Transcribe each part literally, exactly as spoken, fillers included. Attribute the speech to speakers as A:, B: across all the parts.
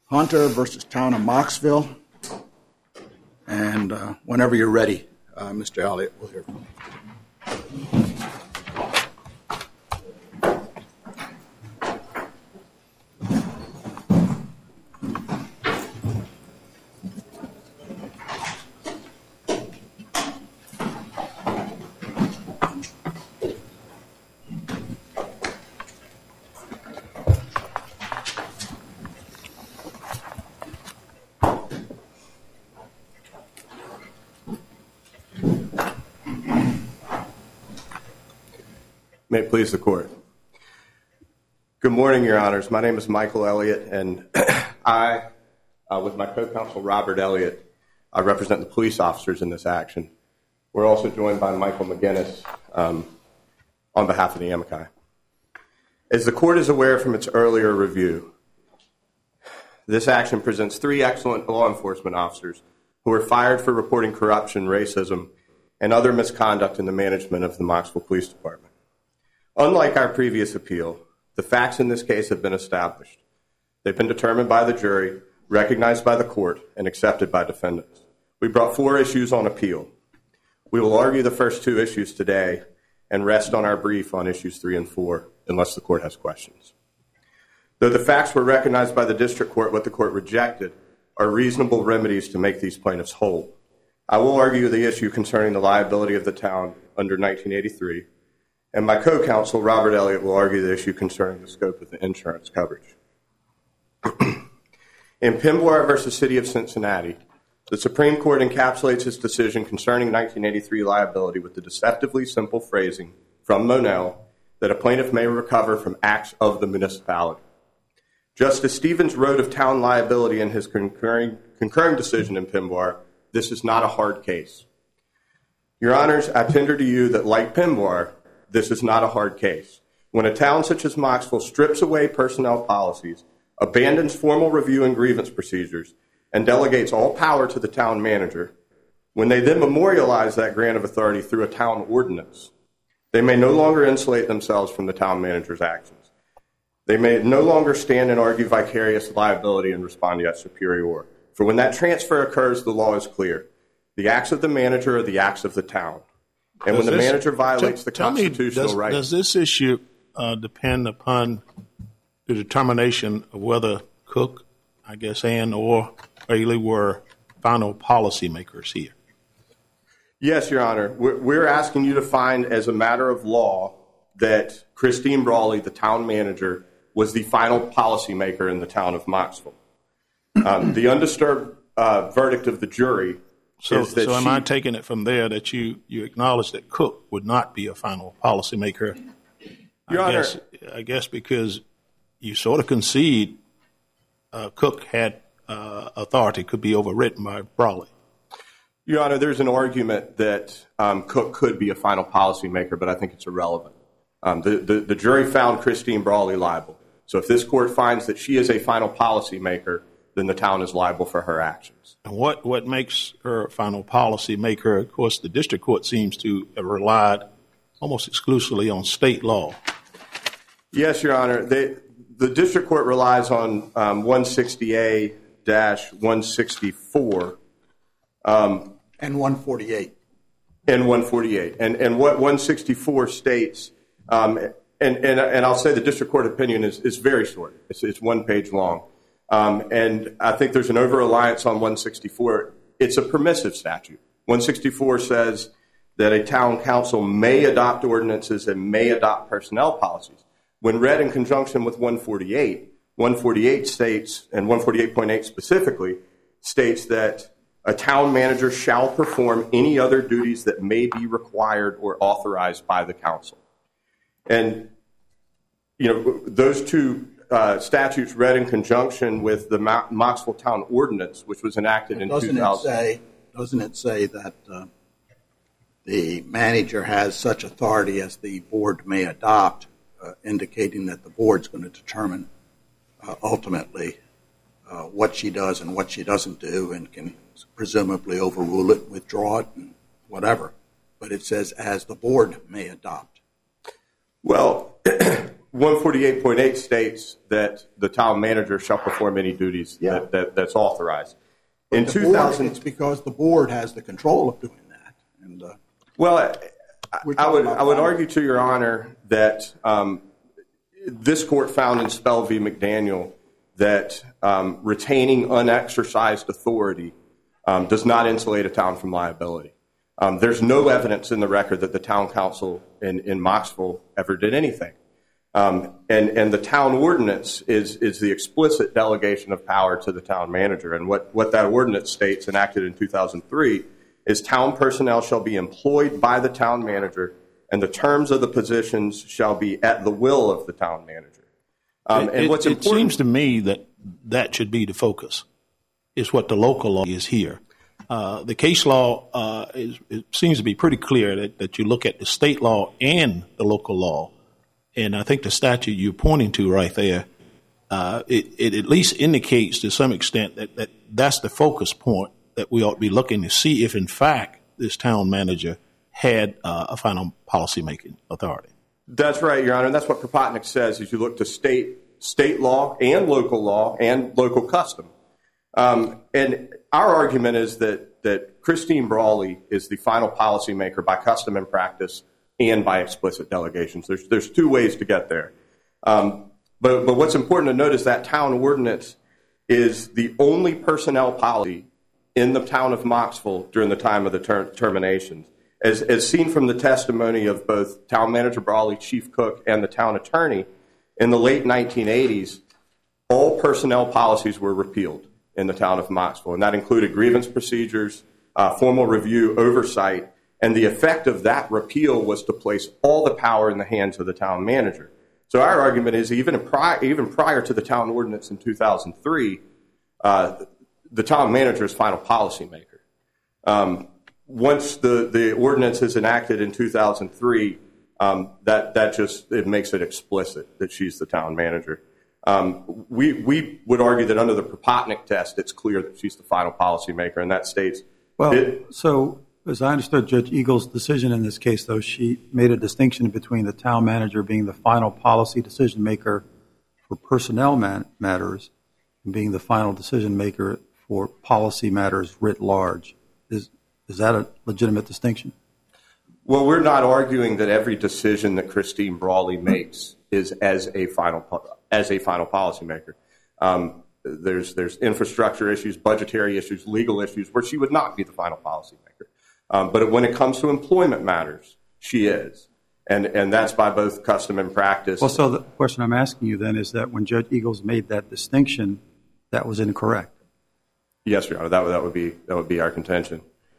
A: Hunter versus Town of Mocksville. And uh, whenever you're ready, uh, Mister Elliott, we'll hear from you.
B: May it please the court. Good morning, Your Honors. My name is Michael Elliott, and I, uh, with my co-counsel Robert Elliott, I represent the police officers in this action. We're also joined by Michael McGinnis um, on behalf of the amici. As the court is aware from its earlier review, this action presents three excellent law enforcement officers who were fired for reporting corruption, racism, and other misconduct in the management of the Mocksville Police Department. Unlike our previous appeal, the facts in this case have been established. They've been determined by the jury, recognized by the court, and accepted by defendants. We brought four issues on appeal. We will argue the first two issues today and rest on our brief on issues three and four, unless the court has questions. Though the facts were recognized by the district court, what the court rejected are reasonable remedies to make these plaintiffs whole. I will argue the issue concerning the liability of the town under nineteen eighty-three, and my co-counsel, Robert Elliott, will argue the issue concerning the scope of the insurance coverage. In Pimboir versus City of Cincinnati, the Supreme Court encapsulates its decision concerning nineteen eighty-three liability with the deceptively simple phrasing from Monell that a plaintiff may recover from acts of the municipality. Justice Stevens wrote of town liability in his concurring, concurring decision in Pimboir, this is not a hard case. Your Honors, I tender to you that, like Pimboir, this is not a hard case. When a town such as Mocksville strips away personnel policies, abandons formal review and grievance procedures, and delegates all power to the town manager, when they then memorialize that grant of authority through a town ordinance, they may no longer insulate themselves from the town manager's actions. They may no longer stand and argue vicarious liability and respondeat superior. For when that transfer occurs, the law is clear. The acts of the manager are the acts of the town. And does when the this, manager violates t- the constitutional
C: me, does,
B: right.
C: Does this issue uh, depend upon the determination of whether Cook, I guess, and or Bailey were final policymakers here?
B: Yes, Your Honor. We're, we're asking you to find as a matter of law that Christine Brawley, the town manager, was the final policymaker in the town of Mocksville. Um, the undisturbed uh, verdict of the jury
C: So,
B: is that
C: so am
B: she,
C: I taking it from there that you, you acknowledge that Cook would not be a final policymaker?
B: Your
C: I
B: Honor,
C: guess, I guess because you sort of concede uh, Cook had uh, authority, could be overwritten by Brawley.
B: Your Honor, there's an argument that um, Cook could be a final policymaker, but I think it's irrelevant. Um, the, the, the jury found Christine Brawley liable. So if this court finds that she is a final policymaker, then the town is liable for her actions.
C: And what, what makes her a final policymaker? Of course, the district court seems to have relied almost exclusively on state law.
B: Yes, Your Honor. They, the district court relies on um, one sixty A one sixty-four. Um,
A: and one forty-eight.
B: And one forty-eight. And, and what one sixty-four states, um, and, and, and I'll say the district court opinion is, is very short. It's, it's one page long. Um, and I think there's an over-reliance on one sixty-four. It's a permissive statute. one sixty-four says that a town council may adopt ordinances and may adopt personnel policies. When read in conjunction with one forty-eight, one forty-eight states, and one forty-eight point eight specifically, states that a town manager shall perform any other duties that may be required or authorized by the council. And, you know, those two Uh, statutes read in conjunction with the Mo- Mocksville Town Ordinance, which was enacted in
A: doesn't
B: two thousand.
A: It say, doesn't it say that uh, the manager has such authority as the board may adopt, uh, indicating that the board's going to determine uh, ultimately uh, what she does and what she doesn't do and can presumably overrule it, withdraw it, and whatever. But it says as the board may adopt.
B: Well, one forty-eight point eight states that the town manager shall perform any duties
A: Yeah.
B: that, that, that's authorized.
A: But
B: In
A: the
B: two thousand,
A: board, it's because the board has the control of doing that. And uh,
B: well, I,
A: We're
B: I
A: talking
B: would
A: about
B: I would
A: final.
B: argue to Your Honor that um, this court found in Spell v. McDaniel that um, retaining unexercised authority um, does not insulate a town from liability. Um, there's no evidence in the record that the town council in, in Moxville ever did anything. Um, and, and the town ordinance is, is the explicit delegation of power to the town manager. And what, what that ordinance states, enacted in two thousand three, is town personnel shall be employed by the town manager, and the terms of the positions shall be at the will of the town manager. Um, and
C: it,
B: what's
C: it
B: important,
C: seems to me that that should be the focus, is what the local law is here. Uh, the case law uh, is, it seems to be pretty clear that, that you look at the state law and the local law. And I think the statute you're pointing to right there, uh, it, it at least indicates to some extent that, that that's the focus point that we ought to be looking to see if, in fact, this town manager had uh, a final policy-making authority.
B: That's right, Your Honor, and that's what Kropotnik says as you look to state state law and local law and local custom. Um, and our argument is that, that Christine Brawley is the final policymaker by custom and practice and by explicit delegations. There's, there's two ways to get there. Um, but, but what's important to note is that town ordinance is the only personnel policy in the town of Moxville during the time of the ter- terminations. As, as seen from the testimony of both town manager Brawley, chief cook, and the town attorney, in the late nineteen eighties, all personnel policies were repealed in the town of Moxville, and that included grievance procedures, uh, formal review, oversight, and the effect of that repeal was to place all the power in the hands of the town manager. So our argument is even prior, even prior to the town ordinance in two thousand three, uh, the town manager is final policymaker. Um, once the, the ordinance is enacted in two thousand three, um, that, that just it makes it explicit that she's the town manager. Um, we, we would argue that under the Kropotnik test, it's clear that she's the final policymaker, and that states...
D: Well,
B: it,
D: so as I understood Judge Eagle's decision in this case, though, she made a distinction between the town manager being the final policy decision maker for personnel man- matters and being the final decision maker for policy matters writ large. Is is that a legitimate distinction?
B: Well, we're not arguing that every decision that Christine Brawley makes is as a final as a final policymaker. Um, there's there's infrastructure issues, budgetary issues, legal issues where she would not be the final policymaker. Um, but when it comes to employment matters, she is, and and that's by both custom and practice.
D: Well, so the question I'm asking you then is that when Judge Eagles made that distinction, that was incorrect.
B: Yes, Your Honor, that would that would be that would be our contention.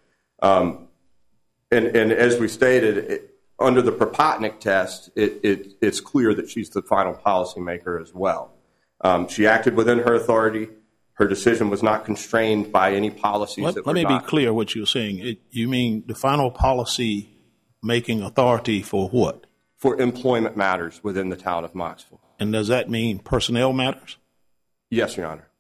B: Um, and and as we stated, it, under the Kropotnik test, it, it it's clear that she's the final policymaker as well. Um, she acted within her authority. Her decision was not constrained by any policies
C: Let,
B: that
C: let
B: were
C: me
B: not.
C: be clear what you're saying. It, you mean the final policy making authority for what?
B: For employment matters within the town of Moxville.
C: And does that mean personnel matters?
B: Yes, Your Honor.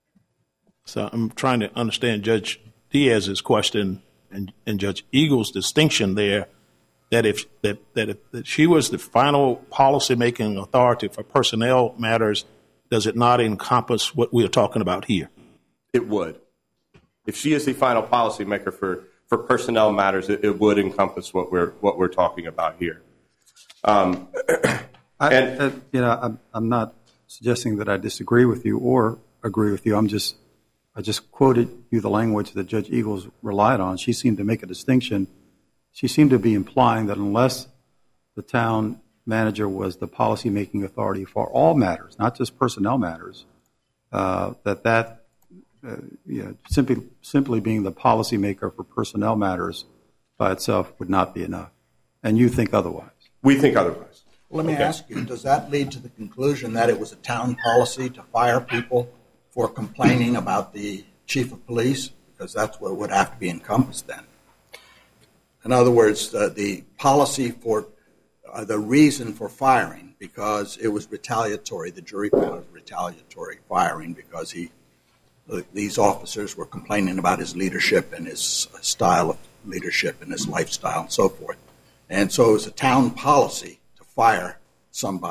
C: So I'm trying to understand Judge Diaz's question and, and Judge Eagle's distinction there, that if that, that if that she was the final policy-making authority for personnel matters, does it not encompass what we are talking about here?
B: It would. If she is the final policymaker for, for personnel matters, it, it would encompass what we're what we're talking about here. Um,
D: I,
B: and
D: uh, you know, I'm, I'm not suggesting that I disagree with you or agree with you. I'm just, I just quoted you the language that Judge Eagles relied on. She seemed to make a distinction. She seemed to be implying that unless the town manager was the policy-making authority for all matters, not just personnel matters, uh, that that uh, you know, simply simply being the policymaker for personnel matters by itself would not be enough. And you think otherwise?
B: We think otherwise.
A: Let me
B: Okay.
A: ask you, does that lead to the conclusion that it was a town policy to fire people for complaining about the chief of police? Because that's what would have to be encompassed then. In other words, uh, the policy for uh, the reason for firing, because it was retaliatory, the jury found it was retaliatory firing because he, uh, these officers were complaining about his leadership and his style of leadership and his lifestyle and so forth. And so it was a town policy to fire somebody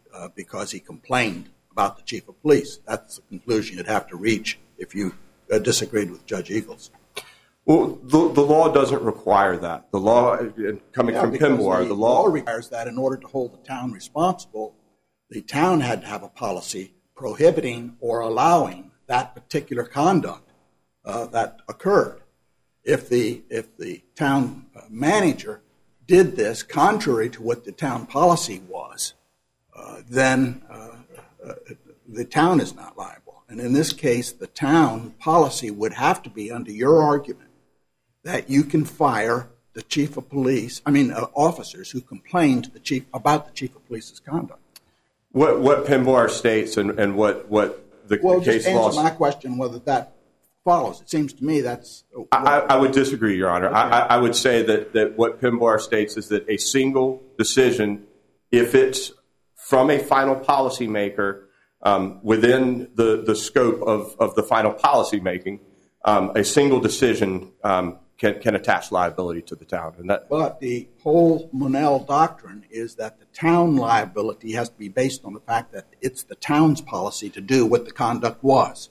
A: uh, because he complained about the chief of police. That's the conclusion you'd have to reach if you uh, disagreed with Judge Eagles.
B: Well, the, the law doesn't require that. The law, coming
A: Yeah,
B: from Pemboir,
A: the,
B: the law,
A: law requires that in order to hold the town responsible, the town had to have a policy prohibiting or allowing that particular conduct uh, that occurred. If the if the town manager did this contrary to what the town policy was, uh, then uh, uh, the town is not liable. And in this case, the town policy would have to be, under your argument, that you can fire the chief of police, I mean, uh, officers who complained to the chief about the chief of police's conduct.
B: What what Pemboir states and, and what, what the
A: well,
B: case
A: just
B: law...
A: answer my question whether that follows. It seems to me that's...
B: I, I would disagree, Your Honor. Okay. I, I would say that, that what Pemboir states is that a single decision, if it's from a final policymaker um, within the, the scope of, of the final policymaking, um, a single decision um, can, can attach liability to the town. And that,
A: but the whole Monell doctrine is that the town liability has to be based on the fact that it's the town's policy to do what the conduct was.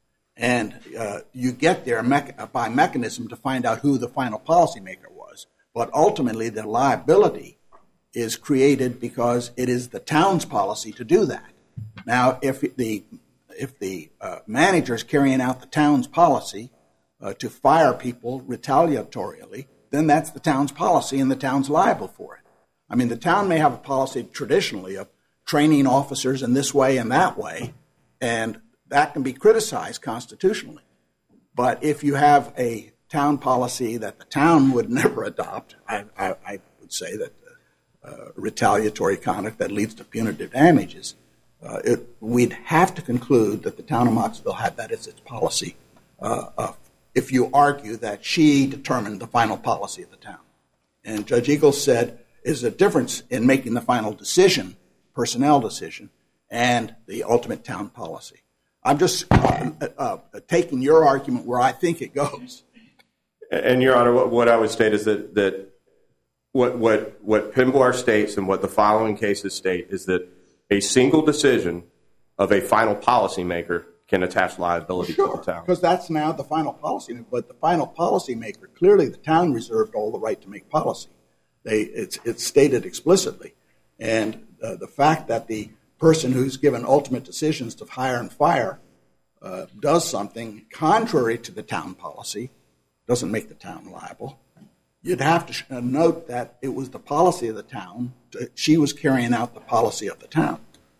A: And uh, you get there me- by mechanism to find out who the final policymaker was. But ultimately, the liability is created because it is the town's policy to do that. Now, if the if the uh, manager is carrying out the town's policy uh, to fire people retaliatorily, then that's the town's policy and the town's liable for it. I mean, the town may have a policy traditionally of training officers in this way and that way, and that can be criticized constitutionally. But if you have a town policy that the town would never adopt, I, I, I would say that uh, retaliatory conduct that leads to punitive damages, uh, it, we'd have to conclude that the town of Mocksville had that as its policy uh, uh, if you argue that she determined the final policy of the town. And Judge Eagles said is a difference in making the final decision, personnel decision, and the ultimate town policy. I'm just uh, uh, taking your argument where I think it goes.
B: And, Your Honor, what, what I would state is that, that what, what, what Pemboir states and what the following cases state is that a single decision of a final policymaker can attach liability
A: sure,
B: to the town.
A: Because that's now the final policy. But the final policymaker, clearly the town reserved all the right to make policy. They, it's, it's stated explicitly. And uh, the fact that the person who's given ultimate decisions to hire and fire uh, does something contrary to the town policy doesn't make the town liable. You'd have to sh- uh, note that it was the policy of the town. To, she was carrying out the policy of the town.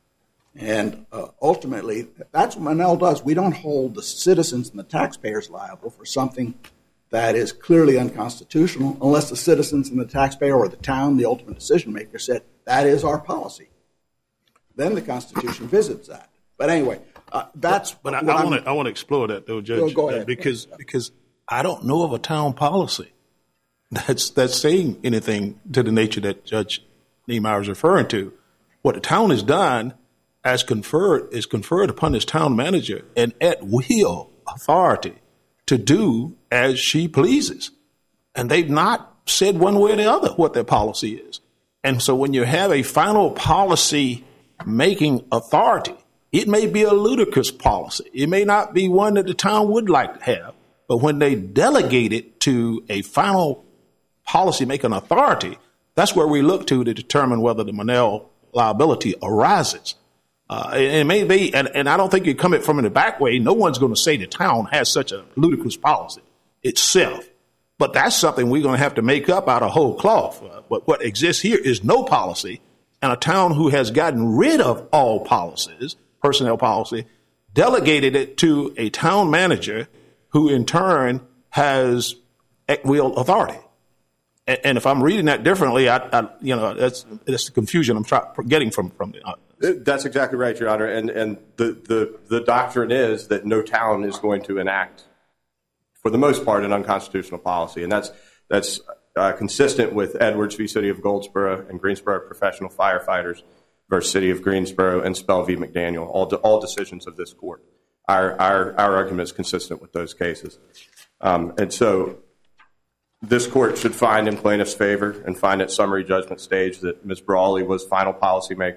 A: And uh, ultimately, that's what Monell does. We don't hold the citizens and the taxpayers liable for something that is clearly unconstitutional unless the citizens and the taxpayer or the town, the ultimate decision maker, said, that is our policy. Then the Constitution visits that. But anyway, uh, that's.
C: But I, I want to. I want to explore that though, Judge,
A: go, go ahead.
C: Uh, because because I don't know of a town policy that's that's saying anything to the nature that Judge Niemeyer is referring to. What the town has done, as conferred, is conferred upon this town manager an at will authority to do as she pleases, and they've not said one way or the other what their policy is. And so, when you have a final policy making authority, it may be a ludicrous policy. It may not be one that the town would like to have, but when they delegate it to a final policy making authority, that's where we look to to determine whether the Monell liability arises. Uh, and it may be, and, and I don't think you come it from in the back way. No one's going to say the town has such a ludicrous policy itself. But that's something we're going to have to make up out of whole cloth. Uh, what, what exists here is no policy. And a town who has gotten rid of all policies, personnel policy, delegated it to a town manager who in turn has at will authority. And, and if I'm reading that differently, I, I you know, that's, that's the confusion I'm try, getting from, from the. Uh,
B: That's exactly right, Your Honor. And, and the, the, the doctrine is that no town is going to enact, for the most part, an unconstitutional policy. And that's, that's uh, consistent with Edwards v. City of Goldsboro and Greensboro Professional Firefighters versus City of Greensboro and Spell v. McDaniel, all, de- all decisions of this court. Our, our, our argument is consistent with those cases. Um, and so this court should find in plaintiff's favor and find at summary judgment stage that Miz Brawley was final policymaker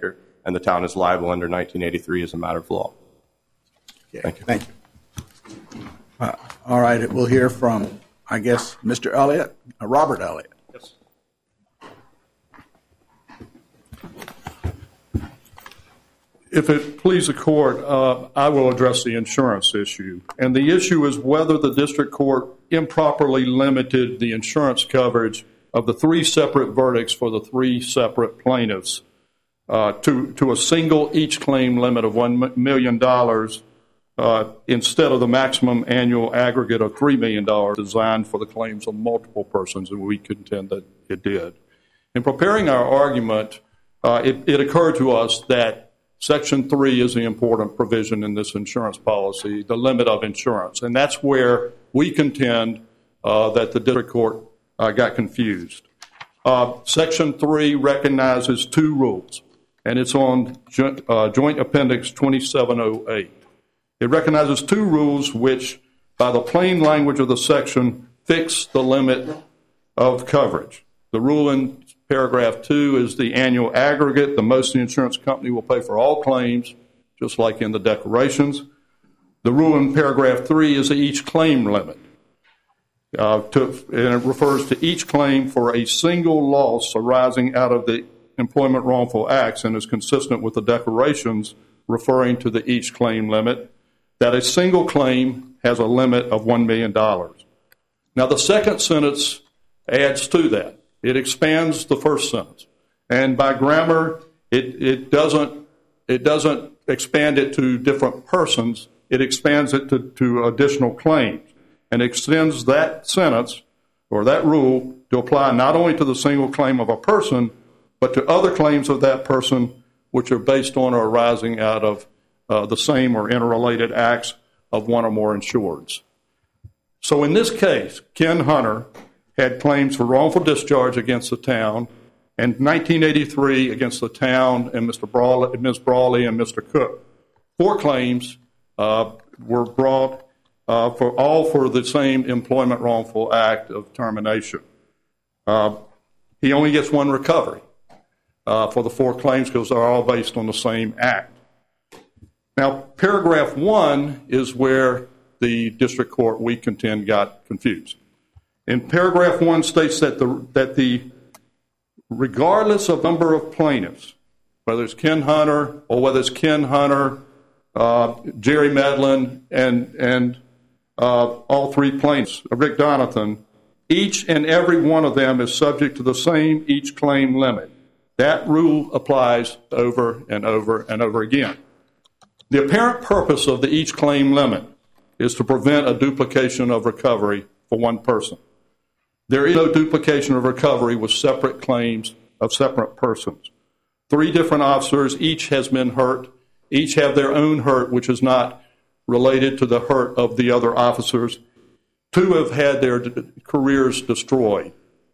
B: and the town is liable under nineteen eighty-three as a matter of law.
A: Okay,
B: Thank you.
A: Thank you. Uh, all right, we'll hear from, I guess, Mister Elliott, uh, Robert Elliott.
E: Yes. If it please the court, uh, I will address the insurance issue. And the issue is whether the district court improperly limited the insurance coverage of the three separate verdicts for the three separate plaintiffs uh, to, to a single each claim limit of one million dollars uh, instead of the maximum annual aggregate of three million dollars designed for the claims of multiple persons, and we contend that it did. In preparing our argument, uh, it, it occurred to us that Section three is the important provision in this insurance policy, the limit of insurance. And that's where we contend uh, that the district court uh, got confused. Uh, Section three recognizes two rules, and it's on jo- uh, Joint Appendix twenty-seven oh eight. It recognizes two rules which, by the plain language of the section, fix the limit of coverage. The rule in paragraph two is the annual aggregate, the most the insurance company will pay for all claims, just like in the declarations. The rule in paragraph three is the each claim limit. Uh, to, and it refers to each claim for a single loss arising out of the employment wrongful acts and is consistent with the declarations referring to the each claim limit, that a single claim has a limit of one million dollars. Now, the second sentence adds to that. It expands the first sentence. And by grammar, it, it, doesn't, it doesn't expand it to different persons. It expands it to, to additional claims and extends that sentence or that rule to apply not only to the single claim of a person, but to other claims of that person which are based on or arising out of uh, the same or interrelated acts of one or more insureds. So in this case, Ken Hunter had claims for wrongful discharge against the town, and nineteen eighty-three against the town and Mister Brawley, Miz Brawley and Mister Cook. Four claims uh, were brought uh, for all for the same employment wrongful act of termination. Uh, he only gets one recovery uh, for the four claims because they're all based on the same act. Now, paragraph one is where the district court, we contend, got confused. In paragraph one states that the that the regardless of number of plaintiffs, whether it's Ken Hunter or whether it's Ken Hunter, uh, Jerry Medlin, and and uh, all three plaintiffs, Rick Donathan, each and every one of them is subject to the same each claim limit. That rule applies over and over and over again. The apparent purpose of the each claim limit is to prevent a duplication of recovery for one person. There is no duplication of recovery with separate claims of separate persons. Three different officers, each has been hurt. Each have their own hurt, which is not related to the hurt of the other officers. Two have had their d- careers destroyed.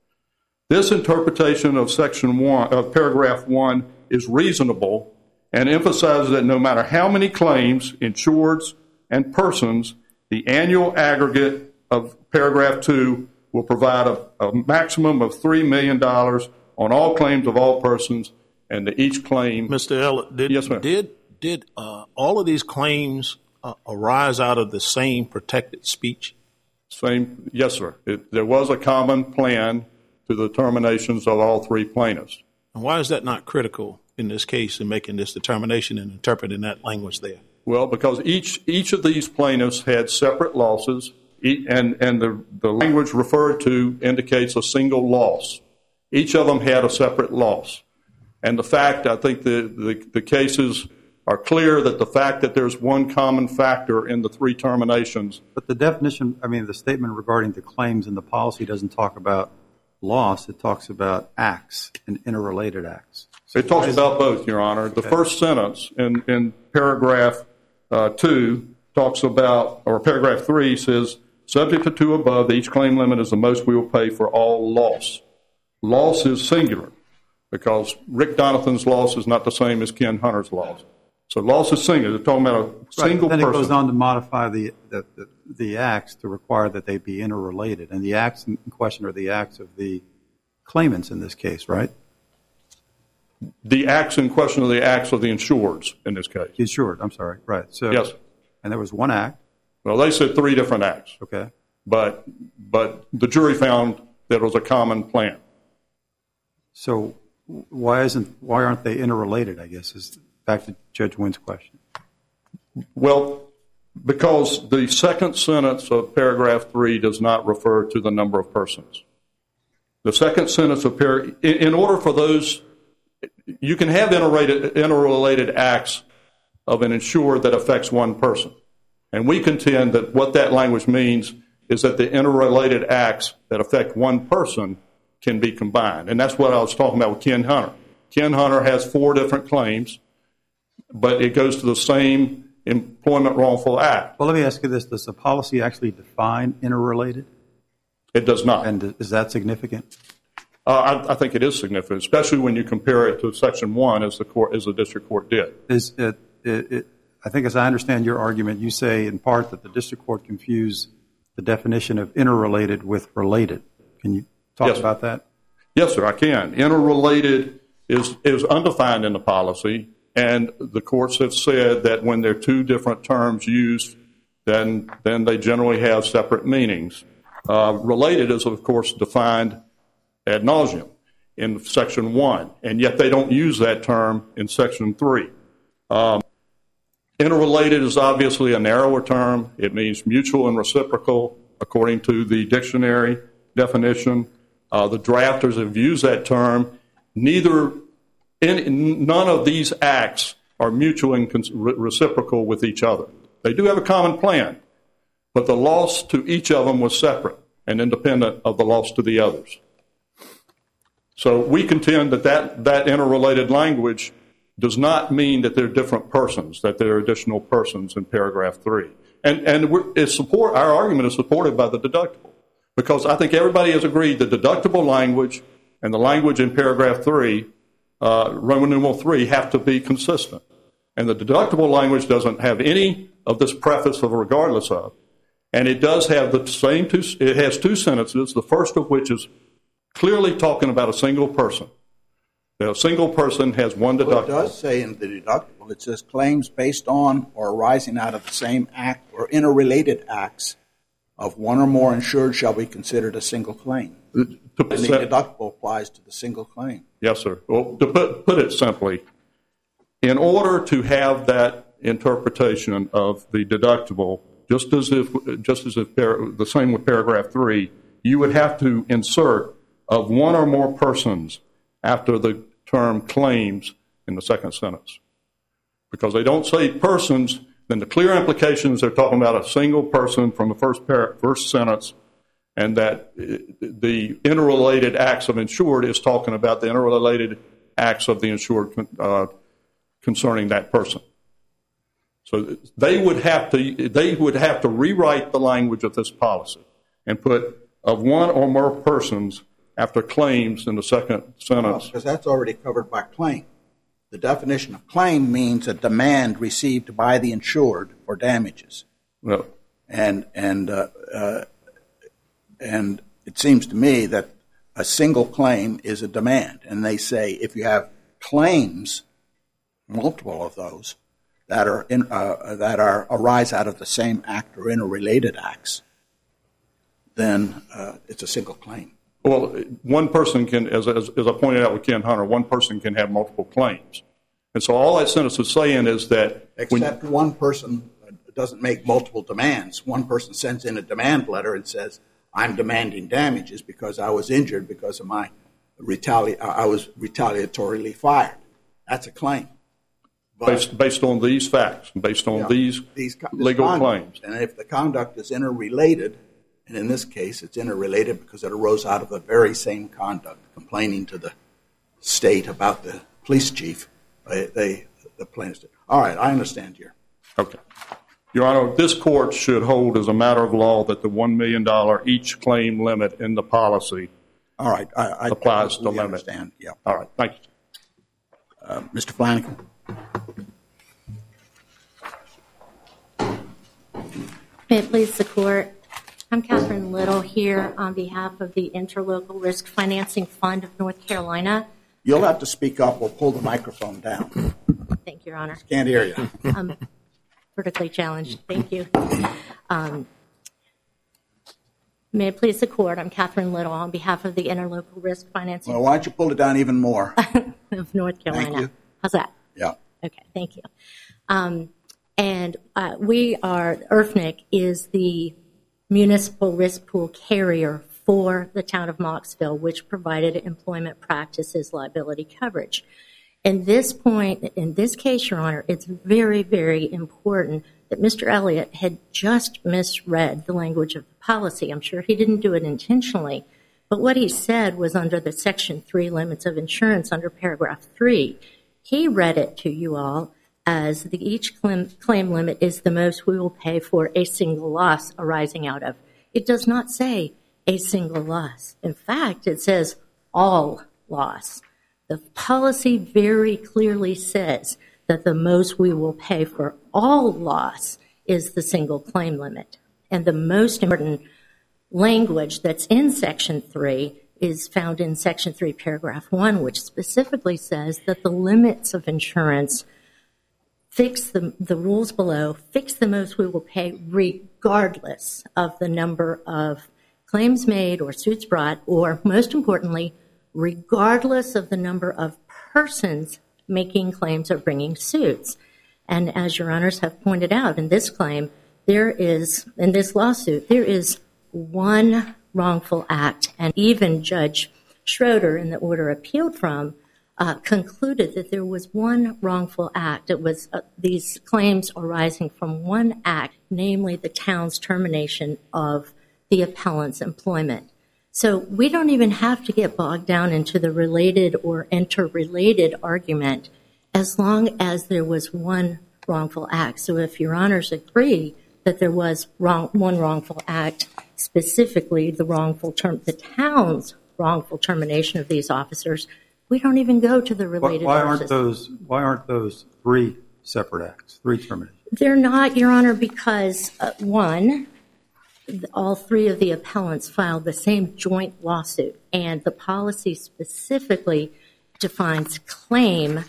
E: This interpretation of section one, of paragraph one, is reasonable and emphasizes that no matter how many claims, insureds, and persons, the annual aggregate of paragraph two will provide a, a maximum of three million dollars on all claims of all persons, and to each claim.
C: Mister Elliott, did,
E: yes, ma'am.
C: did, did uh, all of these claims uh, arise out of the same protected speech?
E: Same, yes, sir. It, there was a common plan to the terminations of all three plaintiffs.
C: And why is that not critical in this case in making this determination and interpreting that language there?
E: Well, because each each of these plaintiffs had separate losses. And, and the, the language referred to indicates a single loss. Each of them had a separate loss. And the fact, I think the, the, the cases are clear that the fact that there's one common factor in the three terminations.
D: But the definition, I mean, the statement regarding the claims in the policy doesn't talk about loss. It talks about acts and interrelated acts.
E: So it talks about both, Your Honor. The okay. first sentence in, in paragraph uh, two talks about, or paragraph three says, subject to two above, each claim limit is the most we will pay for all loss. Loss is singular because Rick Donathan's loss is not the same as Ken Hunter's loss. So loss is singular. They're talking about a
D: right,
E: single
D: then
E: person.
D: Then it goes on to modify the, the, the, the acts to require that they be interrelated. And the acts in question are the acts of the claimants in this case, right?
E: The acts in question are the acts of the insureds in this case.
D: Insured, I'm sorry. Right. So,
E: yes.
D: And there was one act.
E: Well, they said three different acts.
D: Okay.
E: But but the jury found that it was a common plan.
D: So why isn't why aren't they interrelated, I guess, is back to Judge Wynn's question.
E: Well, because the second sentence of paragraph three does not refer to the number of persons. The second sentence of paragraph, in, in order for those, you can have interrelated, interrelated acts of an insured that affects one person. And we contend that what that language means is that the interrelated acts that affect one person can be combined. And that's what I was talking about with Ken Hunter. Ken Hunter has four different claims, but it goes to the same employment wrongful act.
D: Well, let me ask you this. Does the policy actually define interrelated?
E: It does not.
D: And is that significant?
E: Uh, I, I think it is significant, especially when you compare it to Section one, as the court, as the district court did.
D: Is it, it, it, I think, as I understand your argument, you say in part that the district court confused the definition of interrelated with related. Can you talk
E: yes,
D: about that?
E: Yes, sir, I can. Interrelated is is undefined in the policy, and the courts have said that when there are two different terms used, then then they generally have separate meanings. Uh, related is, of course, defined ad nauseum in Section one, and yet they don't use that term in Section three. Um, interrelated is obviously a narrower term. It means mutual and reciprocal, according to the dictionary definition. Uh, the drafters have used that term. Neither, in, none of these acts are mutual and cons- reciprocal with each other. They do have a common plan, but the loss to each of them was separate and independent of the loss to the others. So we contend that that, that interrelated language does not mean that they're different persons, that there are additional persons in paragraph three. And, and we're, it's support, our argument is supported by the deductible, because I think everybody has agreed the deductible language and the language in paragraph three, uh, Roman numeral three, have to be consistent. And the deductible language doesn't have any of this preface of regardless of. And it does have the same two, it has two sentences, the first of which is clearly talking about a single person. A single person has one deductible.
A: Well, it does say in the deductible, it says claims based on or arising out of the same act or interrelated acts of one or more insured shall be considered a single claim. And the deductible applies to the single claim.
E: Yes, sir. Well, to put, put it simply, in order to have that interpretation of the deductible, just as if, just as if the same with paragraph three, you would have to insert of one or more persons after the term claims in the second sentence. Because they don't say persons, then the clear implications they're talking about a single person from the first par- first sentence, and that the interrelated acts of insured is talking about the interrelated acts of the insured uh, concerning that person. So they would have to they would have to rewrite the language of this policy and put of one or more persons after claims in the second sentence.
A: Because that's already covered by claim. The definition of claim means a demand received by the insured for damages.
E: No.
A: And and uh, uh, and it seems to me that a single claim is a demand. And they say if you have claims, multiple of those, that are in, uh, that are arise out of the same act or interrelated acts, then uh, it's a single claim.
E: Well, one person can, as, as, as I pointed out with Ken Hunter, one person can have multiple claims. And so all that sentence is saying is that...
A: Except when, one person doesn't make multiple demands. One person sends in a demand letter and says, I'm demanding damages because I was injured because of my retali- I was retaliatorily fired. That's a claim.
E: But, based, based on these facts, based on yeah, these, these legal
A: conduct,
E: claims.
A: And if the conduct is interrelated, and in this case it's interrelated because it arose out of the very same conduct, complaining to the state about the police chief, they, they the plaintiffs did. All right, I understand here.
E: Okay. Your Honor, this court should hold as a matter of law that the one million dollars each claim limit in the policy
A: All right, I, I
E: applies to the limit.
A: Understand. Yeah.
E: All right, thank you.
A: Uh, Mister Flanagan.
F: May it please the Court. I'm Catherine Little here on behalf of the Interlocal Risk Financing Fund of North Carolina.
A: You'll have to speak up. We'll pull the microphone down.
F: Thank you, Your Honor.
A: Can't hear you.
F: I'm vertically challenged. Thank you. Um, may it please the Court, I'm Catherine Little on behalf of the Interlocal Risk Financing
A: Well, why don't you pull it down even more?
F: of North Carolina.
A: Thank you.
F: How's that?
A: Yeah.
F: Okay, thank you. Um, and uh, we are, I R F N C is the municipal risk pool carrier for the town of Mocksville, which provided employment practices liability coverage. In this point, in this case, Your Honor, it's very, very important that Mister Elliott had just misread the language of the policy. I'm sure he didn't do it intentionally, but what he said was under the Section three limits of insurance under paragraph three. He read it to you all as the each claim, claim limit is the most we will pay for a single loss arising out of. It does not say a single loss. In fact, it says all loss. The policy very clearly says that the most we will pay for all loss is the single claim limit. And the most important language that's in Section three is found in Section three, Paragraph one, which specifically says that the limits of insurance fix the, the rules below, fix the most we will pay regardless of the number of claims made or suits brought, or most importantly, regardless of the number of persons making claims or bringing suits. And as Your Honors have pointed out, in this claim, there is, in this lawsuit, there is one wrongful act, and even Judge Schroeder, in the order appealed from, uh, concluded that there was one wrongful act. It was uh, these claims arising from one act, namely the town's termination of the appellant's employment. So we don't even have to get bogged down into the related or interrelated argument as long as there was one wrongful act. So if Your Honors agree that there was wrong, one wrongful act, specifically the wrongful term, the town's wrongful termination of these officers, we don't even go to the related.
D: Why aren't those? Why aren't those three separate acts? Three terminations.
F: They're not, Your Honor, because uh, one, all three of the appellants filed the same joint lawsuit, and the policy specifically defines claim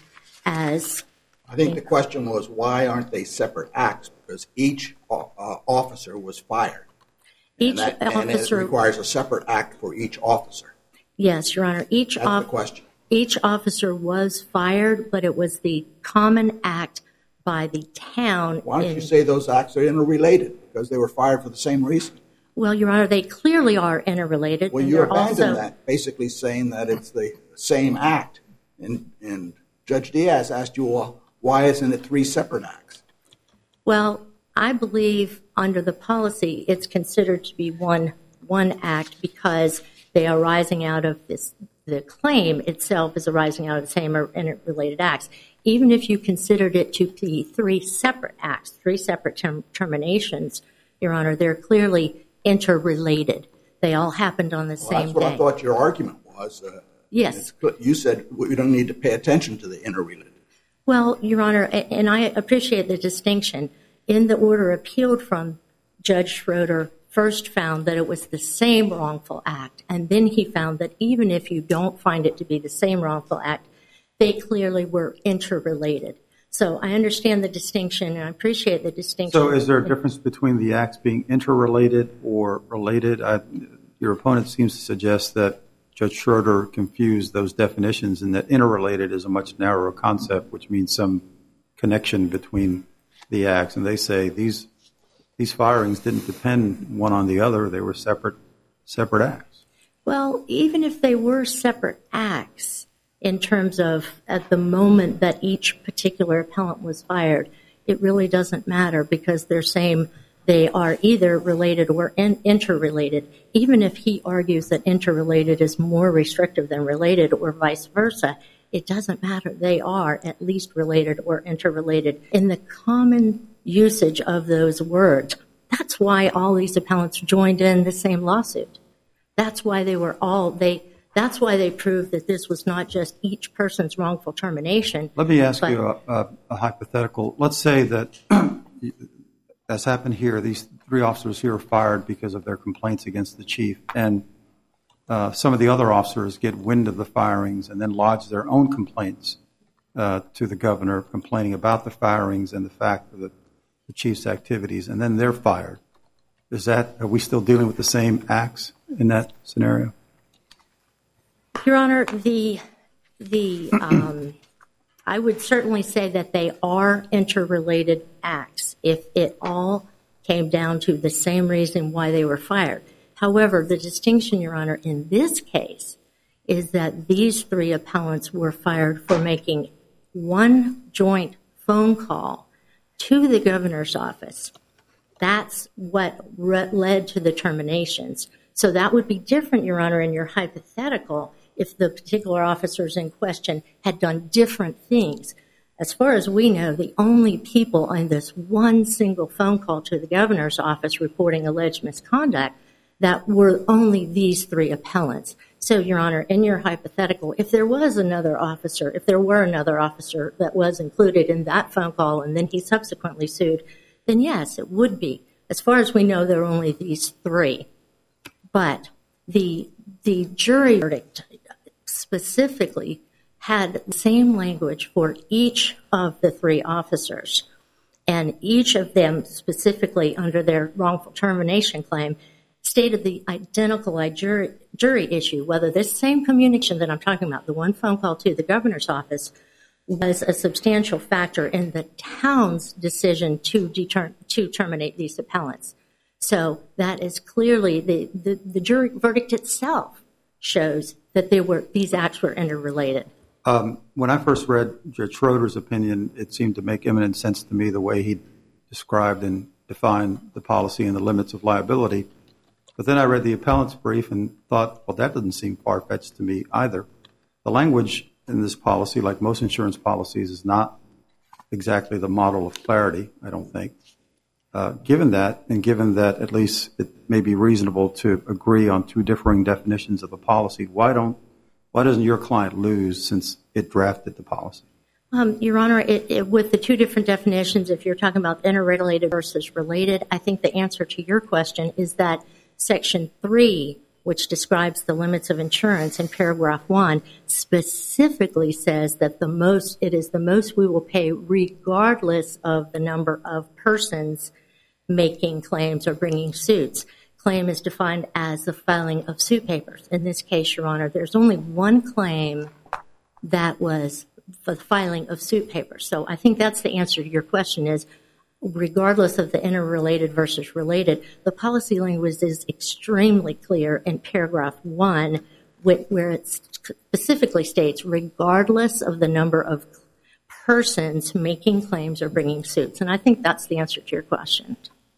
F: as.
A: I think the question was, why aren't they separate acts? Because each uh, officer was fired.
F: Each
A: and that,
F: officer
A: and it requires a separate act for each officer.
F: Yes, Your Honor. Each
A: That's
F: of,
A: the question.
F: Each officer was fired, but it was the common act by the town.
A: Why don't
F: in,
A: you say those acts are interrelated? Because they were fired for the same reason.
F: Well, Your Honor, they clearly are interrelated.
A: Well,
F: and
A: you
F: they're
A: abandoned
F: also,
A: that, basically saying that it's the same act. And, and Judge Diaz asked you, well, why isn't it three separate acts?
F: Well, I believe under the policy it's considered to be one one act because they are arising out of this. The claim itself is arising out of the same or interrelated acts. Even if you considered it to be three separate acts, three separate term, terminations, Your Honor, they're clearly interrelated. They all happened on the
A: well,
F: same
A: that's what
F: day.
A: I thought your argument was. Uh,
F: yes.
A: You said we don't need to pay attention to the interrelated.
F: Well, Your Honor, and I appreciate the distinction. In the order appealed from, Judge Schroeder first found that it was the same wrongful act, and then he found that even if you don't find it to be the same wrongful act, they clearly were interrelated. So I understand the distinction, and I appreciate the distinction.
D: So is there a difference between the acts being interrelated or related? I, your opponent seems to suggest that Judge Schroeder confused those definitions and that interrelated is a much narrower concept, which means some connection between the acts. And they say these these firings didn't depend one on the other. They were separate separate acts.
F: Well, even if they were separate acts in terms of at the moment that each particular appellant was fired, it really doesn't matter because they're same. They are either related or in, interrelated. Even if he argues that interrelated is more restrictive than related or vice versa, it doesn't matter. They are at least related or interrelated. In the common usage of those words, that's why all these appellants joined in the same lawsuit. That's why they were all, they. That's why they proved that this was not just each person's wrongful termination.
D: Let me ask you a, a, a hypothetical. Let's say that, as happened here, these three officers here are fired because of their complaints against the chief. And uh, some of the other officers get wind of the firings and then lodge their own complaints uh, to the governor, complaining about the firings and the fact of the, the chief's activities, and then they're fired. Is that, are we still dealing with the same acts in that scenario?
F: Your Honor, the the um, I would certainly say that they are interrelated acts if it all came down to the same reason why they were fired. However, the distinction, Your Honor, in this case is that these three appellants were fired for making one joint phone call to the governor's office. That's what re- led to the terminations. So that would be different, Your Honor, in your hypothetical if the particular officers in question had done different things. As far as we know, the only people on this one single phone call to the governor's office reporting alleged misconduct, that were only these three appellants. So, Your Honor, in your hypothetical, if there was another officer, if there were another officer that was included in that phone call and then he subsequently sued, then yes, it would be. As far as we know, there are only these three. But the the jury verdict specifically had the same language for each of the three officers. And each of them, specifically under their wrongful termination claim, stated the identical jury, jury issue, whether this same communication that I'm talking about, the one phone call to the governor's office, was a substantial factor in the town's decision to deter, to terminate these appellants. So that is clearly, the, the, the jury verdict itself shows that they were these acts were interrelated.
D: Um, when I first read Judge Schroeder's opinion, it seemed to make eminent sense to me the way he described and defined the policy and the limits of liability. But then I read the appellant's brief and thought, well, that doesn't seem far-fetched to me either. The language in this policy, like most insurance policies, is not exactly the model of clarity, I don't think. Uh, given that, and given that at least it may be reasonable to agree on two differing definitions of a policy, why don't why doesn't your client lose since it drafted the policy?
F: Um, Your Honor, it, it, with the two different definitions, if you're talking about interrelated versus related, I think the answer to your question is that Section three, which describes the limits of insurance in paragraph one, specifically says that the most it is the most we will pay regardless of the number of persons making claims or bringing suits. Claim is defined as the filing of suit papers. In this case, Your Honor, there's only one claim that was the filing of suit papers. So I think that's the answer to your question is, regardless of the interrelated versus related, the policy language is extremely clear in paragraph one, where it specifically states, regardless of the number of persons making claims or bringing suits. And I think that's the answer to your question.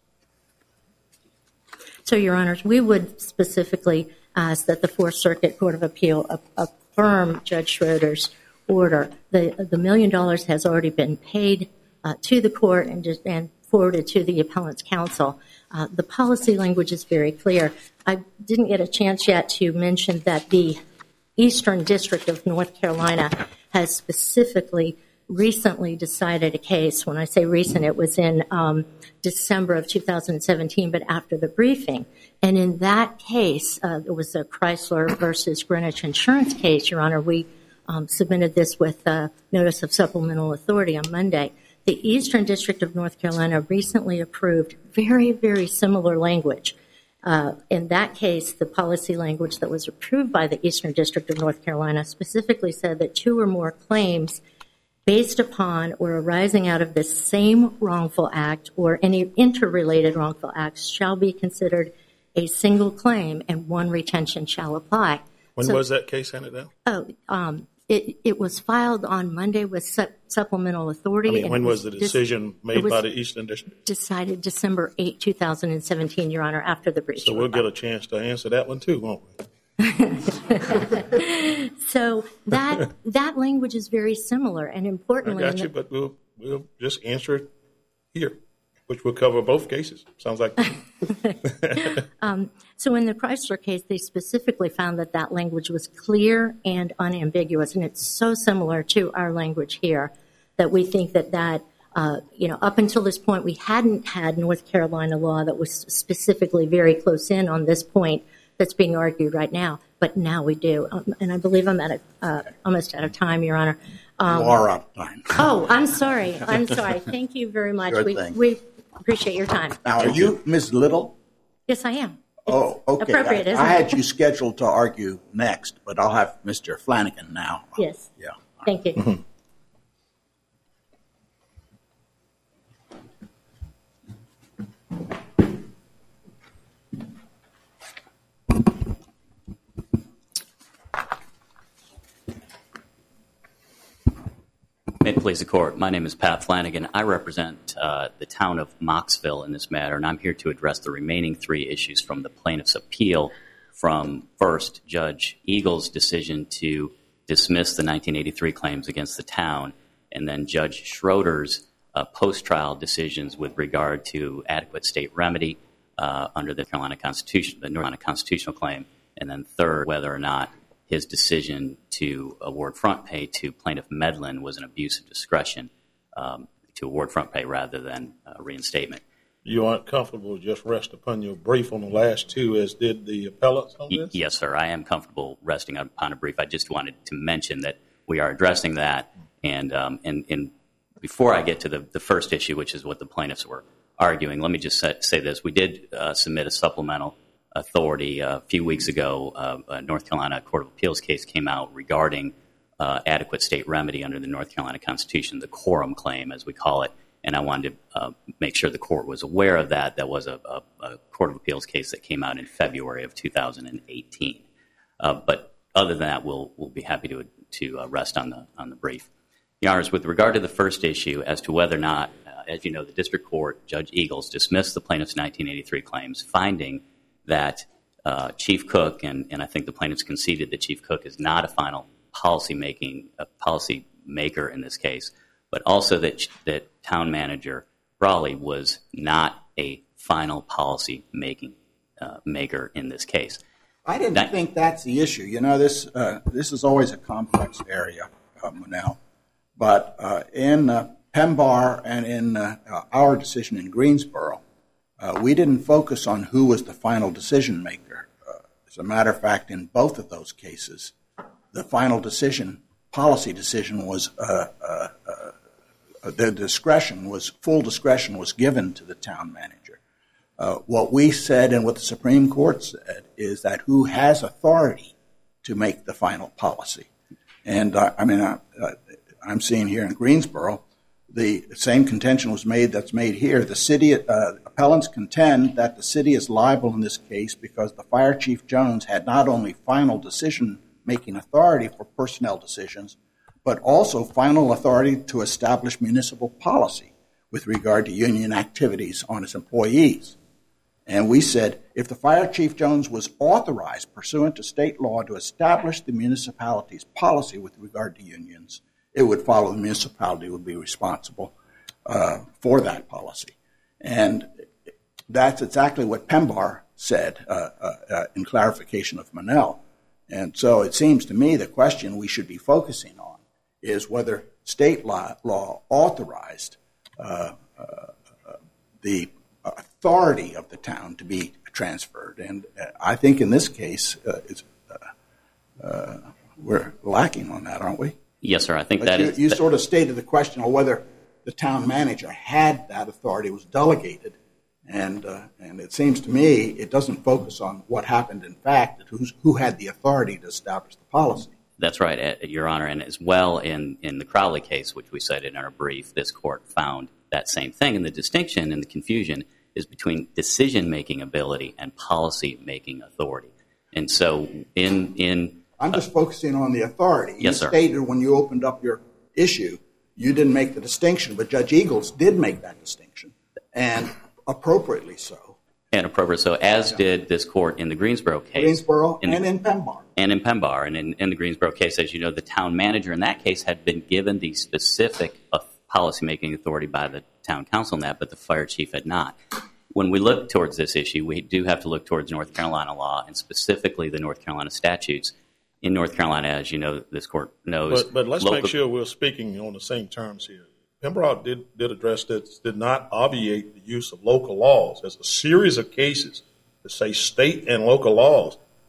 F: So, Your Honors, we would specifically ask that the Fourth Circuit Court of Appeal affirm Judge Schroeder's order. The, the million dollars has already been paid uh, to the court and, just, and forwarded to the appellant's counsel. Uh, the policy language is very clear. I didn't get a chance yet to mention that the Eastern District of North Carolina has specifically recently decided a case. When I say recent, it was in um, December of two thousand seventeen, but after the briefing. And in that case, uh, it was a Chrysler versus Greenwich insurance case, Your Honor. We um, submitted this with a notice of supplemental authority on Monday. The Eastern District of North Carolina recently approved very, very similar language. Uh, in that case, the policy language that was approved by the Eastern District of North Carolina specifically said that two or more claims based upon or arising out of the same wrongful act or any interrelated wrongful acts shall be considered a single claim and one retention shall apply.
C: When
F: so,
C: was that case handed down?
F: Oh, um, it, it was filed on Monday with su- supplemental authority.
C: I mean,
F: and
C: when was,
F: was
C: the decision
F: dis-
C: made by the Eastern District?
F: Decided December eighth, two thousand seventeen, Your Honor, after the brief.
C: So we'll get a chance to answer that one too, won't we?
F: So that that language is very similar, and importantly,
C: I got you, but we'll we'll just answer it here, which will cover both cases. Sounds like.
F: um, so in the Chrysler case, they specifically found that that language was clear and unambiguous, and it's so similar to our language here that we think that that. Uh, you know, up until this point, we hadn't had North Carolina law that was specifically very close in on this point that's being argued right now. But but now we do. Um, and I believe I'm at a, uh, almost out of time, Your Honor. Um,
A: you are out of time.
F: Oh, I'm sorry. I'm sorry. Thank you very much.
A: Sure
F: we,
A: thing.
F: we appreciate your time.
A: Now, are you Miz Little?
F: Yes, I am.
A: Oh, okay.
F: Appropriate,
A: I,
F: isn't
A: I
F: it?
A: had you scheduled to argue next, but I'll have Mister Flanagan now.
F: Yes.
A: Yeah.
F: Thank you.
A: Mm-hmm.
G: May it please the Court. My name is Pat Flanagan. I represent uh, the town of Moxville in this matter, and I'm here to address the remaining three issues from the plaintiff's appeal from, first, Judge Eagle's decision to dismiss the nineteen eighty-three claims against the town, and then Judge Schroeder's uh, post-trial decisions with regard to adequate state remedy uh, under the Carolina Constitution, the North Carolina constitutional claim, and then third, whether or not his decision to award front pay to plaintiff Medlin was an abuse of discretion um, to award front pay rather than uh, reinstatement.
C: You aren't comfortable to just rest upon your brief on the last two, as did the appellates on
G: Y-
C: this?
G: Yes, sir. I am comfortable resting upon a brief. I just wanted to mention that we are addressing that, and um, and, and before I get to the, the first issue, which is what the plaintiffs were arguing, let me just say, say this. We did uh, submit a supplemental authority uh, a few weeks ago. Uh, a North Carolina Court of Appeals case came out regarding uh, adequate state remedy under the North Carolina Constitution, the quorum claim, as we call it. And I wanted to uh, make sure the court was aware of that. That was a, a, a Court of Appeals case that came out in February of two thousand eighteen. Uh, but other than that, we'll we'll be happy to to uh, rest on the on the brief. Your Honors, with regard to the first issue as to whether or not, uh, as you know, the district court, Judge Eagles, dismissed the plaintiff's nineteen eighty-three claims, finding that uh, Chief Cook, and, and I think the plaintiffs conceded that Chief Cook is not a final policy making a policy maker in this case, but also that that town manager Brawley was not a final policy making uh, maker in this case.
A: I didn't
G: That-
A: think that's the issue. You know, this uh, this is always a complex area, uh, Monell. But uh, in uh, Pembar and in uh, our decision in Greensboro, uh, we didn't focus on who was the final decision maker. Uh, as a matter of fact, in both of those cases, the final decision, policy decision, was uh, uh, uh, the discretion was full discretion was given to the town manager. Uh, what we said and what the Supreme Court said is that who has authority to make the final policy. And uh, I mean, uh, uh, I'm seeing here in Greensboro, the same contention was made that's made here. The city uh, appellants contend that the city is liable in this case because the Fire Chief Jones had not only final decision-making authority for personnel decisions, but also final authority to establish municipal policy with regard to union activities on its employees. And we said if the Fire Chief Jones was authorized pursuant to state law to establish the municipality's policy with regard to unions, it would follow the municipality would be responsible uh, for that policy. And that's exactly what Pembar said uh, uh, uh, in clarification of Monell. And so it seems to me the question we should be focusing on is whether state law, law authorized uh, uh, the authority of the town to be transferred. And uh, I think in this case, uh, it's, uh, uh, we're lacking on that, aren't we?
G: Yes, sir. I think
A: But
G: that
A: you,
G: is.
A: you
G: that-
A: sort of stated the question of whether the town manager had that authority, was delegated, and uh, and it seems to me it doesn't focus on what happened in fact, who's, who had the authority to establish the policy.
G: That's right, uh, Your Honor. And as well in, in the Crowley case, which we cited in our brief, this court found that same thing. And the distinction and the confusion is between decision-making ability and policy-making authority. And so in in
A: I'm just focusing on the authority.
G: Yes,
A: you
G: sir.
A: stated when you opened up your issue, you didn't make the distinction, but Judge Eagles did make that distinction, and appropriately so.
G: and appropriate, so as did this court in the Greensboro case.
A: Greensboro
G: in,
A: and in Pembar.
G: And in Pembar. And in, in the Greensboro case, as you know, the town manager in that case had been given the specific uh, policymaking authority by the town council in that, but the fire chief had not. When we look towards this issue, we do have to look towards North Carolina law, and specifically the North Carolina statutes. In North Carolina, as you know, this court knows.
C: But, but let's
G: local-
C: make sure we're speaking on the same terms here. Pembroke did, did address that, did not obviate the use of local laws. There's a series of cases that say state and local laws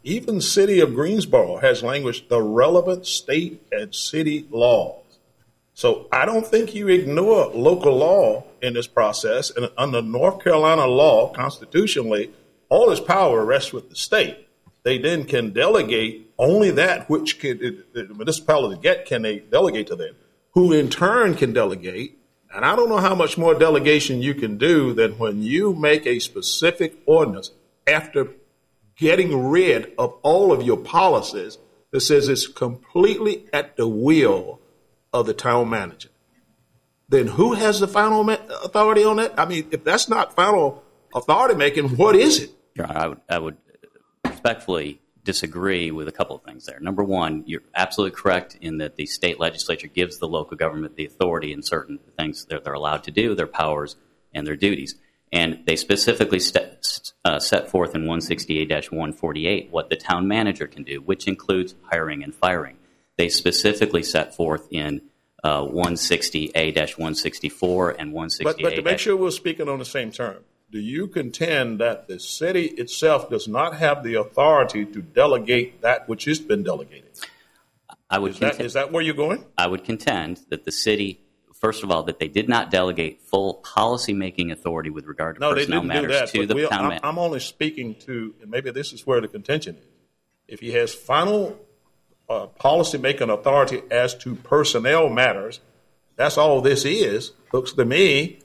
C: even city of Greensboro has language, the relevant state and city laws. So I don't think you ignore local law in this process. And under North Carolina law, constitutionally, all this power rests with the state. They then can delegate only that which can, the municipality get, can they delegate to them, who in turn can delegate. And I don't know how much more delegation you can do than when you make a specific ordinance after getting rid of all of your policies that says it's completely at the will of the town manager. Then who has the final ma- authority on that? I mean, if that's not final authority making, what is it?
G: Your Honor, I would, I would respectfully disagree with a couple of things there. Number one, you're absolutely correct in that the state legislature gives the local government the authority in certain things that they're allowed to do, their powers and their duties. And they specifically st- uh, set forth in one sixty-eight dash one forty-eight what the town manager can do, which includes hiring and firing. They specifically set forth in uh, one sixty A dash one sixty-four and one sixty-eight.
C: But, but to make sure we're speaking on the same term, do you contend that the city itself does not have the authority to delegate that which has been delegated?
G: I would
C: is,
G: contend,
C: that, is that where you're going?
G: I would contend that the city, first of all, that they did not delegate full policy-making authority with regard to
C: no,
G: personnel
C: they didn't
G: matters
C: do that,
G: to the
C: we,
G: town
C: I'm,
G: manager.
C: I'm only speaking to, and maybe this is where the contention is. If he has final uh, policy-making authority as to personnel matters, that's all this is, looks to me,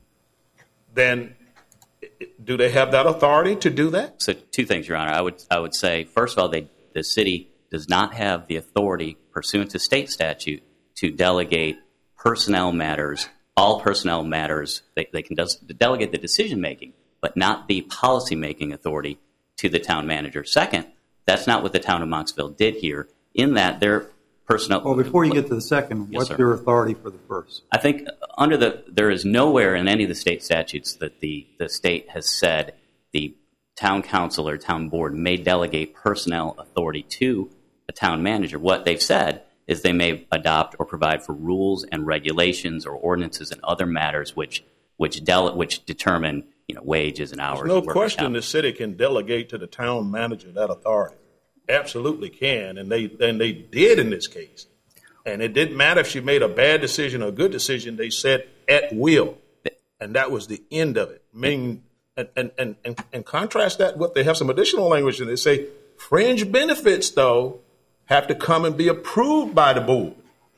C: then do they have that authority to do that?
G: So two things, Your Honor. I would I would say, first of all, they, the city does not have the authority pursuant to state statute to delegate personnel matters, all personnel matters. They, they can des- delegate the decision-making, but not the policy-making authority to the town manager. Second, that's not what the town of Mocksville did here, in that their personnel...
D: Well, before you get to the second,
G: Yes,
D: what's
G: sir.
D: your authority for the first?
G: I think under the there is nowhere in any of the state statutes that the, the state has said the town council or town board may delegate personnel authority to a town manager. What they've said is they may adopt or provide for rules and regulations or ordinances and other matters which which dele- which determine you know wages and hours.
C: There's no
G: and work
C: question
G: hours.
C: the city can delegate to the town manager that authority. Absolutely can, and they and they did in this case. And it didn't matter if she made a bad decision or a good decision. They said at will, and that was the end of it. I mean, and and and, and, and contrast that with they have some additional language, and they say fringe benefits though have to come and be approved by the board.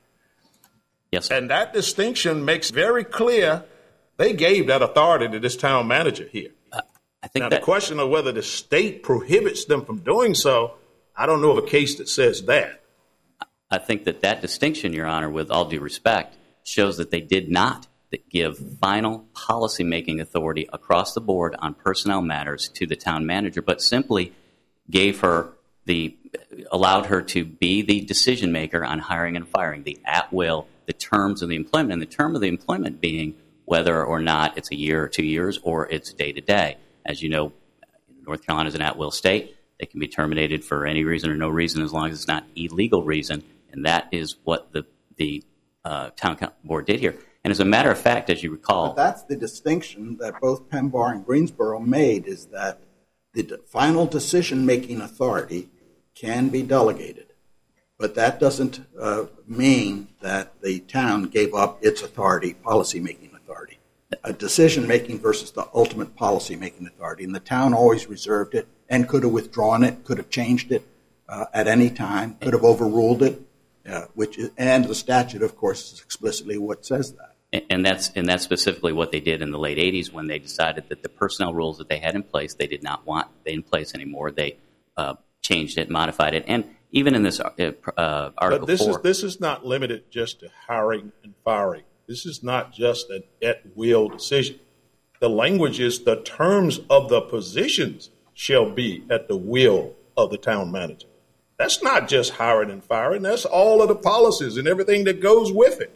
G: Yes, sir.
C: And that distinction makes very clear they gave that authority to this town manager here.
G: Uh, I think
C: Now,
G: that
C: the question of whether the state prohibits them from doing so, I don't know of a case that says that.
G: I think that that distinction, Your Honor, with all due respect, shows that they did not give final policy-making authority across the board on personnel matters to the town manager, but simply gave her the allowed her to be the decision maker on hiring and firing, the at will, the terms of the employment, and the term of the employment being whether or not it's a year or two years or it's day to day. As you know, North Carolina is an at will state. They can be terminated for any reason or no reason as long as it's not illegal reason. And that is what the the uh, town board did here. And as a matter of fact, as you recall,
A: But that's the distinction that both Pembar and Greensboro made, is that the de- final decision-making authority can be delegated. But that doesn't uh, mean that the town gave up its authority, policy-making authority. A decision-making versus the ultimate policy-making authority. And the town always reserved it and could have withdrawn it, could have changed it uh, at any time, could have overruled it. Uh, which is, and the statute, of course, is explicitly what says that.
G: and, and that's and that's specifically what they did in the late eighties when they decided that the personnel rules that they had in place they did not want in place anymore. They uh, changed it, modified it, and even in this uh, uh, Article
C: But this
G: four,
C: is this is not limited just to hiring and firing. This is not just an at-will decision. The language is the terms of the positions shall be at the will of the town manager. That's not just hiring and firing. That's all of the policies and everything that goes with it.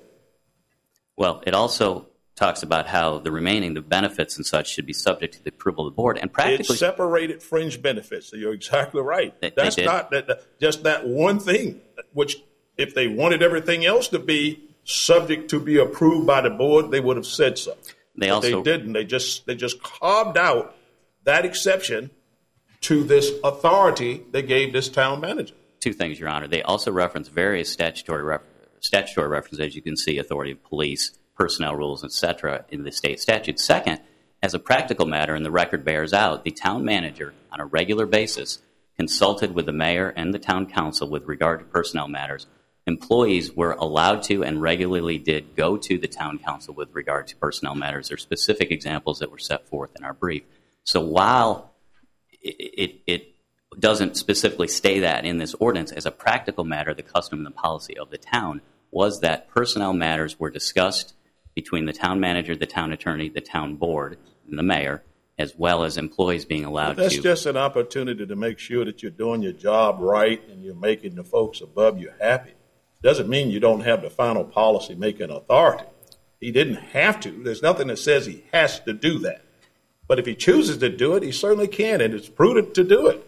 G: well, it also talks about how the remaining, the benefits and such, should be subject to the approval of the board. And practically,
C: It separated fringe benefits. So you're exactly right.
G: They- they
C: That's
G: did.
C: not that, that- just that one thing, which if they wanted everything else to be subject to be approved by the board, they would have said so.
G: They
C: But
G: also-
C: they didn't. They just they just carved out that exception to this authority they gave this town manager?
G: Two things, Your Honor. They also reference various statutory ref- statutory references, as you can see, authority of police, personnel rules, et cetera, in the state statute. Second, as a practical matter, and the record bears out, the town manager, on a regular basis, consulted with the mayor and the town council with regard to personnel matters. Employees were allowed to and regularly did go to the town council with regard to personnel matters. There are specific examples that were set forth in our brief. So while it, it, it doesn't specifically say that in this ordinance, as a practical matter, the custom and the policy of the town was that personnel matters were discussed between the town manager, the town attorney, the town board, and the mayor, as well as employees being allowed
C: That's
G: to.
C: That's just an opportunity to make sure that you're doing your job right and you're making the folks above you happy. Doesn't mean you don't have the final policy-making authority. He didn't have to. There's nothing that says he has to do that. But if he chooses to do it, he certainly can, and it's prudent to do it.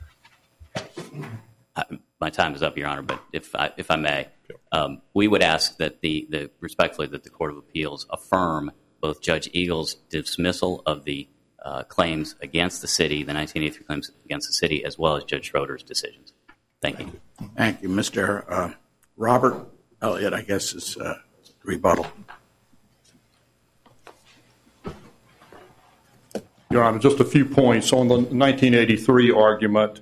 G: Uh, my time is up, Your Honor, but if I, if I may, um, we would ask that the, the respectfully that the Court of Appeals affirm both Judge Eagle's dismissal of the uh, claims against the city, the nineteen eighty-three claims against the city, as well as Judge Schroeder's decisions. Thank you.
A: Thank you. Mister Uh, Robert Elliott, I guess, is uh, rebuttal.
E: Your Honor, just a few points on the nineteen eighty-three argument.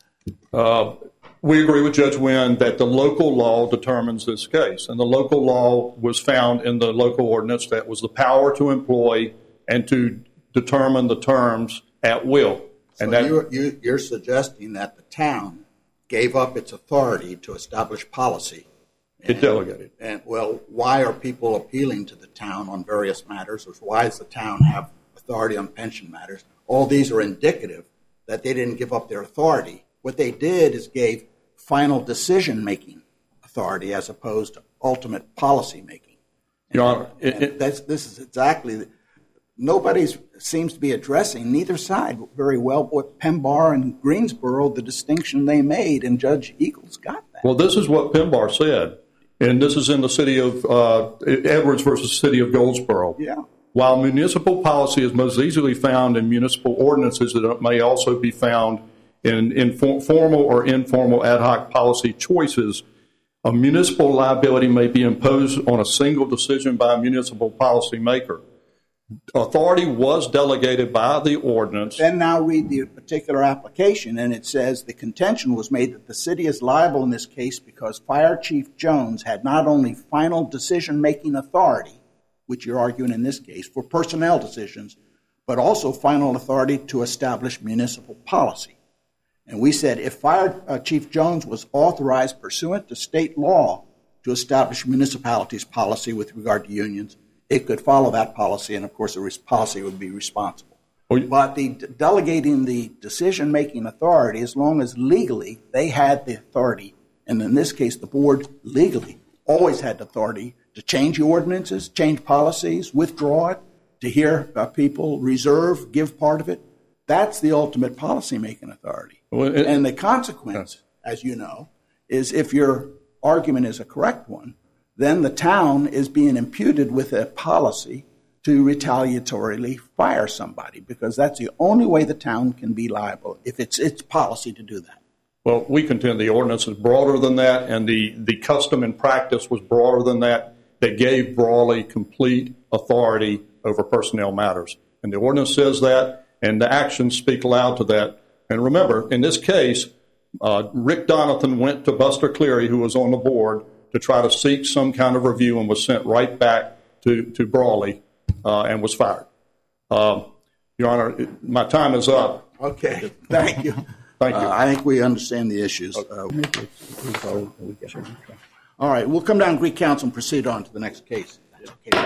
E: Uh, we agree with Judge Wynn that the local law determines this case, and the local law was found in the local ordinance that was the power to employ and to determine the terms at will. And
A: so
E: that,
A: you're, you, you're suggesting that the town gave up its authority to establish policy.
E: And, it delegated.
A: And, well, why are people appealing to the town on various matters? Or why does the town have authority on pension matters? All these are indicative that they didn't give up their authority. What they did is gave final decision-making authority as opposed to ultimate policy-making.
E: Your Honor, it,
A: it, that's, this is exactly the, nobody seems to be addressing, neither side very well, what Pembar and Greensboro, the distinction they made, and Judge Eagles got that.
E: Well, this is what Pembar said, and this is in the city of uh, Edwards versus city of Goldsboro.
A: Yeah.
E: While municipal policy is most easily found in municipal ordinances, it may also be found in, in for, formal or informal ad hoc policy choices. A municipal liability may be imposed on a single decision by a municipal policy maker. Authority was delegated by the ordinance.
A: Then now read the particular application, and it says the contention was made that the city is liable in this case because Fire Chief Jones had not only final decision-making authority, which you're arguing in this case, for personnel decisions, but also final authority to establish municipal policy. And we said if Fire uh, Chief Jones was authorized pursuant to state law to establish municipalities' policy with regard to unions, it could follow that policy, and of course the policy would be responsible. But the delegating the decision-making authority, as long as legally they had the authority, and in this case the board legally always had the authority to change the ordinances, change policies, withdraw it, to hear uh, people, reserve, give part of it. That's the ultimate policy-making authority. Well, it, and the consequence, as you know, is if your argument is a correct one, then the town is being imputed with a policy to retaliatorily fire somebody, because that's the only way the town can be liable, if it's its policy to do that.
E: Well, we contend the ordinance is broader than that, and the, the custom and practice was broader than that, that gave Brawley complete authority over personnel matters. And the ordinance says that, and the actions speak loud to that. And remember, in this case, uh, Rick Donathan went to Buster Cleary, who was on the board, to try to seek some kind of review and was sent right back to, to Brawley uh, and was fired. Um, Your Honor, it, my time is up.
A: Okay, thank you.
E: Thank you.
A: Uh, I think we understand the issues. Uh, all right, we'll come down to Greek Council and proceed on to the next case.